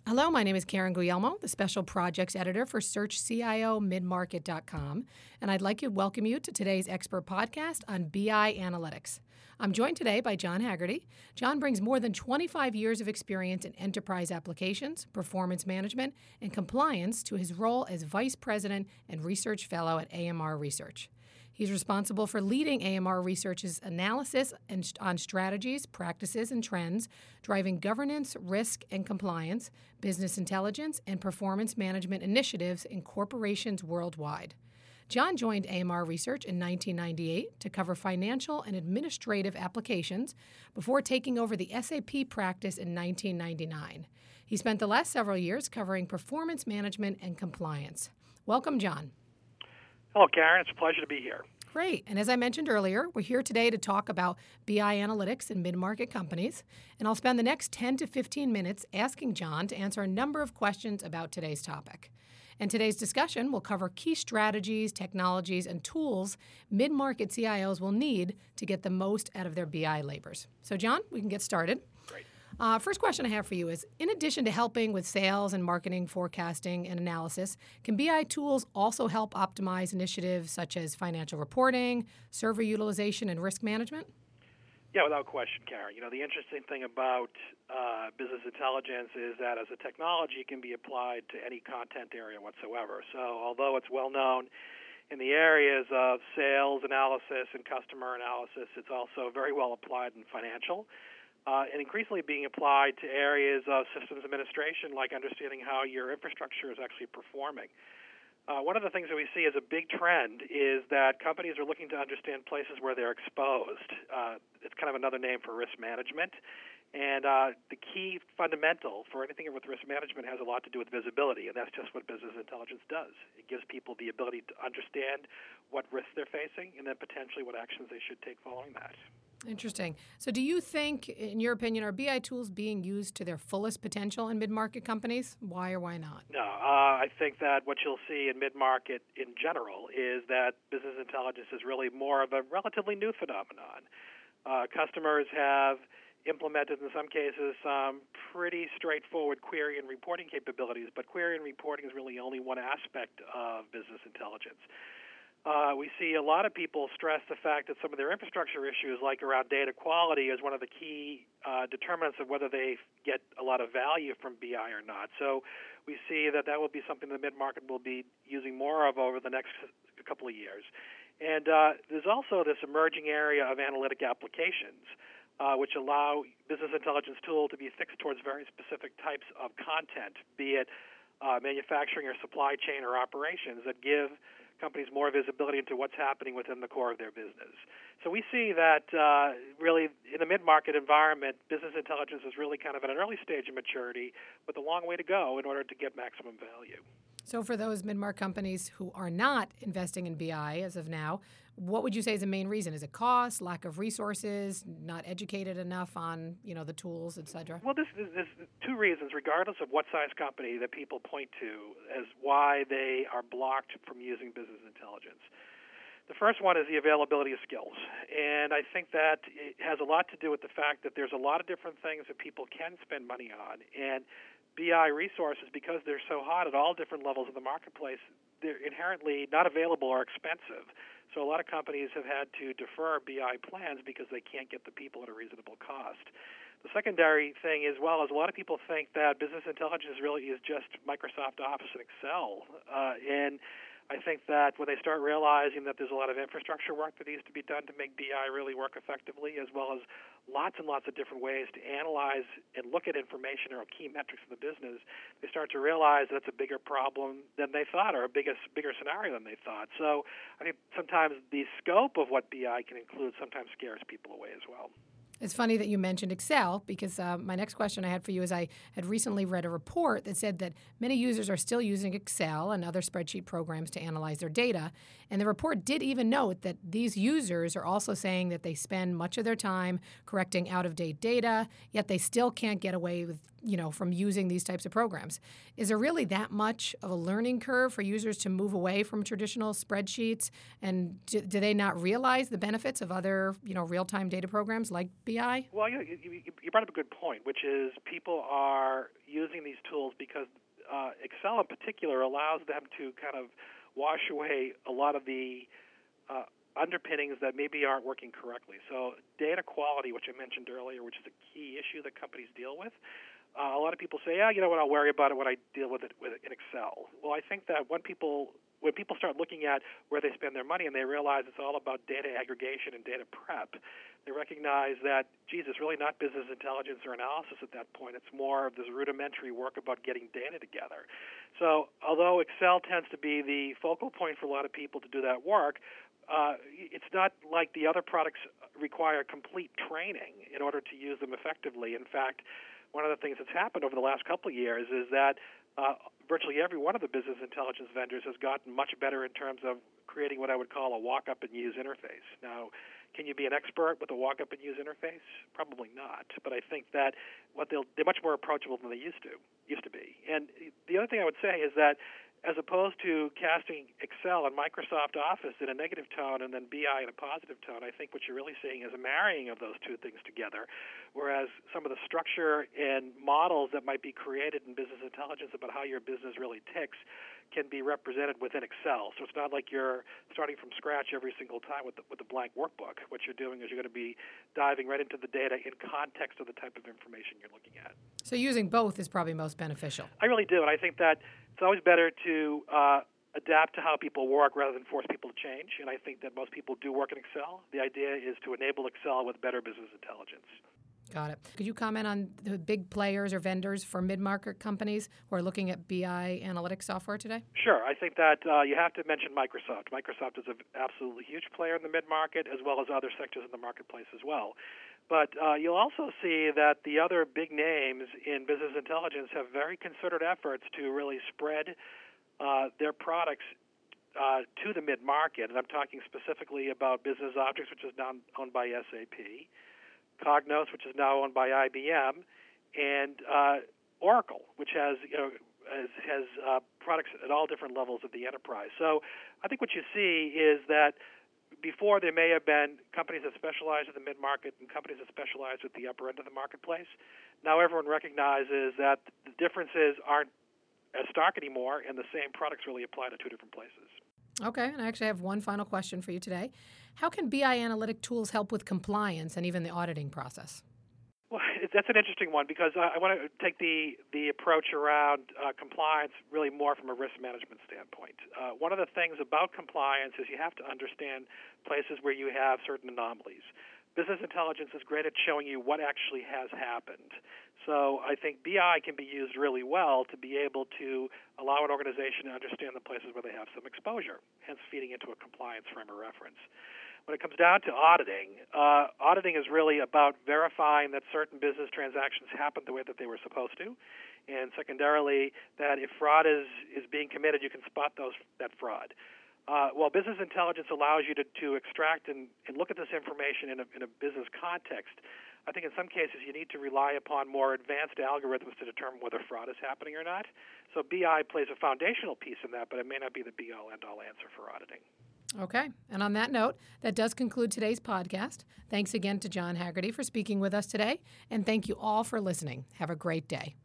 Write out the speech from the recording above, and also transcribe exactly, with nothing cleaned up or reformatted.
Hello, my name is Karen Guglielmo, the Special Projects Editor for Search C I O Mid Market dot com, and I'd like to welcome you to today's expert podcast on B I analytics. I'm joined today by John Haggerty. John brings more than twenty-five years of experience in enterprise applications, performance management, and compliance to his role as Vice President and Research Fellow at A M R Research. He's responsible for leading A M R Research's analysis and on strategies, practices, and trends, driving governance, risk, and compliance, business intelligence, and performance management initiatives in corporations worldwide. John joined A M R Research in nineteen ninety-eight to cover financial and administrative applications before taking over the S A P practice in nineteen ninety-nine. He spent the last several years covering performance management and compliance. Welcome, John. Hello, Karen. It's a pleasure to be here. Great. And as I mentioned earlier, we're here today to talk about B I analytics in mid-market companies. And I'll spend the next ten to fifteen minutes asking John to answer a number of questions about today's topic. And today's discussion will cover key strategies, technologies, and tools mid-market C I Os will need to get the most out of their B I labors. So, John, we can get started. Great. Uh, first question I have for you is, in addition to helping with sales and marketing, forecasting, and analysis, can B I tools also help optimize initiatives such as financial reporting, server utilization, and risk management? Yeah, without question, Karen. You know, the interesting thing about uh, business intelligence is that as a technology, it can be applied to any content area whatsoever. So although it's well known in the areas of sales analysis and customer analysis, it's also very well applied in financial. Uh, and increasingly being applied to areas of systems administration, like understanding how your infrastructure is actually performing. Uh, one of the things that we see as a big trend is that companies are looking to understand places where they're exposed. Uh, it's kind of another name for risk management. And uh, the key fundamental for anything with risk management has a lot to do with visibility, and that's just what business intelligence does. It gives people the ability to understand what risks they're facing and then potentially what actions they should take following that. Interesting. So do you think, in your opinion, are B I tools being used to their fullest potential in mid-market companies? Why or why not? No, uh, I think that what you'll see in mid-market in general is that business intelligence is really more of a relatively new phenomenon. Uh, customers have implemented, in some cases, some pretty straightforward query and reporting capabilities, but query and reporting is really only one aspect of business intelligence. Uh, we see a lot of people stress the fact that some of their infrastructure issues, like around data quality, is one of the key uh, determinants of whether they get a lot of value from B I or not. So we see that that will be something the mid-market will be using more of over the next couple of years. And uh, there's also this emerging area of analytic applications, uh, which allow business intelligence tool to be fixed towards very specific types of content, be it uh, manufacturing or supply chain or operations, that give companies more visibility into what's happening within the core of their business. So we see that uh, really in the mid-market environment, business intelligence is really kind of at an early stage of maturity with a long way to go in order to get maximum value. So for those mid-market companies who are not investing in B I as of now, what would you say is the main reason? Is it cost, lack of resources, not educated enough on, you know, the tools, et cetera? Well, this is there's two reasons, regardless of what size company, that people point to as why they are blocked from using business intelligence. The first one is the availability of skills, and I think that it has a lot to do with the fact that there's a lot of different things that people can spend money on, and B I resources, because they're so hot at all different levels of the marketplace, they're inherently not available or expensive. So a lot of companies have had to defer B I plans because they can't get the people at a reasonable cost. The secondary thing as well is a lot of people think that business intelligence really is just Microsoft Office and Excel. Uh, and I think that when they start realizing that there's a lot of infrastructure work that needs to be done to make B I really work effectively, as well as lots and lots of different ways to analyze and look at information or key metrics of the business, they start to realize that's a bigger problem than they thought, or a bigger, bigger scenario than they thought. So I think sometimes the scope of what B I can include sometimes scares people away as well. It's funny that you mentioned Excel, because uh, my next question I had for you is I had recently read a report that said that many users are still using Excel and other spreadsheet programs to analyze their data. And the report did even note that these users are also saying that they spend much of their time correcting out-of-date data, yet they still can't get away with, you know, from using these types of programs. Is there really that much of a learning curve for users to move away from traditional spreadsheets? And do, do they not realize the benefits of other, you know, real-time data programs like B I? Well, you, you, you brought up a good point, which is people are using using these tools because uh, Excel in particular allows them to kind of wash away a lot of the uh, underpinnings that maybe aren't working correctly. So data quality, which I mentioned earlier, which is a key issue that companies deal with. Uh, a lot of people say, yeah, you know what, I'll worry about it when I deal with it with it in Excel. Well, I think that when people when people start looking at where they spend their money and they realize it's all about data aggregation and data prep, they recognize that, geez, it's really not business intelligence or analysis at that point. It's more of this rudimentary work about getting data together. So although Excel tends to be the focal point for a lot of people to do that work, uh, it's not like the other products require complete training in order to use them effectively. In fact, one of the things that's happened over the last couple of years is that uh, virtually every one of the business intelligence vendors has gotten much better in terms of creating what I would call a walk-up and use interface. Now, can you be an expert with a walk-up and use interface? Probably not. But I think that what they'll, they're much more approachable than they used to used to be. And the other thing I would say is that as opposed to casting Excel and Microsoft Office in a negative tone and then B I in a positive tone, I think what you're really seeing is a marrying of those two things together, whereas some of the structure and models that might be created in business intelligence about how your business really ticks can be represented within Excel. So it's not like you're starting from scratch every single time with the, with the blank workbook. What you're doing is you're going to be diving right into the data in context of the type of information you're looking at. So using both is probably most beneficial. I really do, and I think that it's always better to uh, adapt to how people work rather than force people to change, and I think that most people do work in Excel. The idea is to enable Excel with better business intelligence. Got it. Could you comment on the big players or vendors for mid-market companies who are looking at B I analytics software today? Sure. I think that uh, you have to mention Microsoft. Microsoft is an absolutely huge player in the mid-market as well as other sectors in the marketplace as well. But uh, you'll also see that the other big names in business intelligence have very concerted efforts to really spread uh, their products uh, to the mid-market. And I'm talking specifically about Business Objects, which is now owned by S A P, Cognos, which is now owned by I B M, and uh, Oracle, which has you know has, has uh, products at all different levels of the enterprise. So I think what you see is that before there may have been companies that specialize in the mid-market and companies that specialize at the upper end of the marketplace. Now everyone recognizes that the differences aren't as stark anymore, and the same products really apply to two different places. Okay, and I actually have one final question for you today. How can B I analytic tools help with compliance and even the auditing process? Well, that's an interesting one because I want to take the, the approach around uh, compliance really more from a risk management standpoint. Uh, one of the things about compliance is you have to understand places where you have certain anomalies. Business intelligence is great at showing you what actually has happened. So I think B I can be used really well to be able to allow an organization to understand the places where they have some exposure, hence feeding into a compliance frame of reference. When it comes down to auditing, uh, auditing is really about verifying that certain business transactions happened the way that they were supposed to, and secondarily, that if fraud is, is being committed, you can spot those that fraud. Uh, while business intelligence allows you to, to extract and, and look at this information in a, in a business context, I think in some cases you need to rely upon more advanced algorithms to determine whether fraud is happening or not. So B I plays a foundational piece in that, but it may not be the be-all, end-all answer for auditing. Okay. And on that note, that does conclude today's podcast. Thanks again to John Haggerty for speaking with us today, and thank you all for listening. Have a great day.